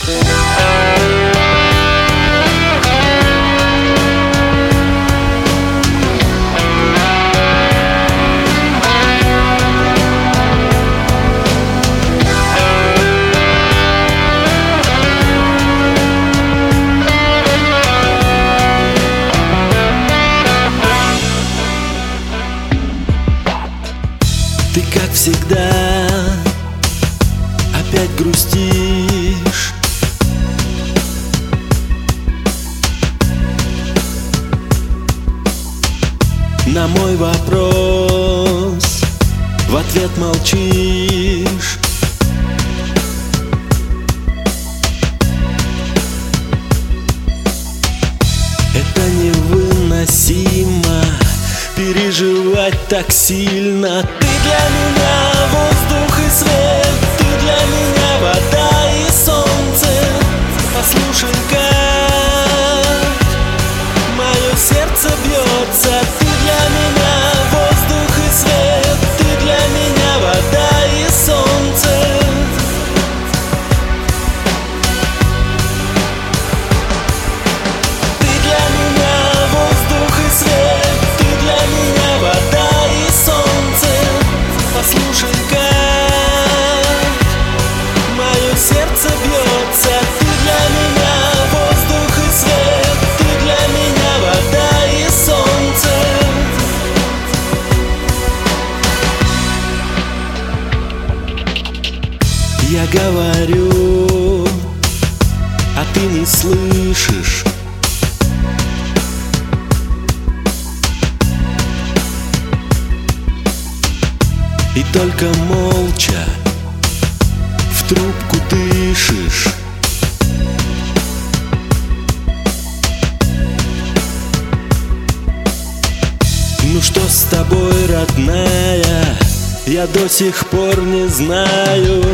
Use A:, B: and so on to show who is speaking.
A: Ты, как всегда, опять грустишь. На мой вопрос в ответ молчишь. Это невыносимо, переживать так сильно. Ты для меня воздух и свет, ты для меня вода и солнце. Послушай, как мое сердце бьется. Ты для меня воздух и свет, ты для меня вода и солнце. Ты для меня воздух и свет, ты для меня вода и солнце. Послушай, как мое сердце бьется. Ты для меня воздух и свет, ты для меня вода и солнце. Я говорю, а ты не слышишь. И только молча в трубку дышишь. Ну что с тобой, родная, я до сих пор не знаю.